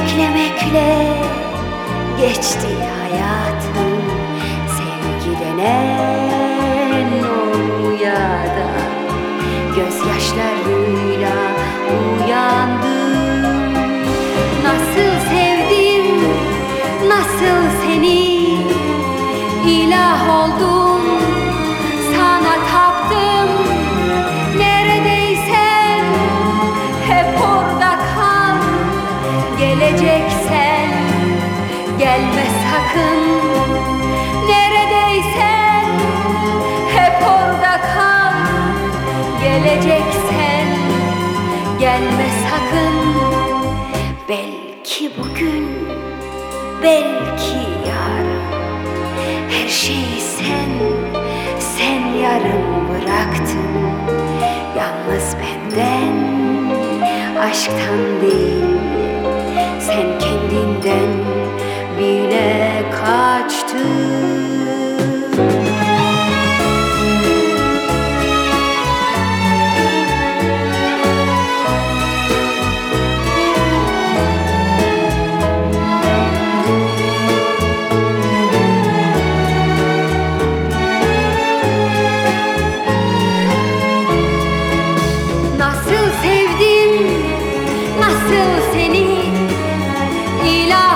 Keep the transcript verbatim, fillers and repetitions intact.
Beklemekle geçti hayatım, sevgi denen o rüyada gözyaşlarıyla uyandım. Nasıl sevdim, nasıl seni, ilah oldum, sana taptım. Neredeysen hep orada kal, geleceksen gelme sakın. Neredeysen hep orada kal, geleceksen gelme sakın. Belki bugün, belki yarın, her şeyi sen, sen yarın bıraktın. Yalnız benden, aşktan değil, sen kendinden bile kaçtın. Nasıl sevdim, nasıl seni, ilah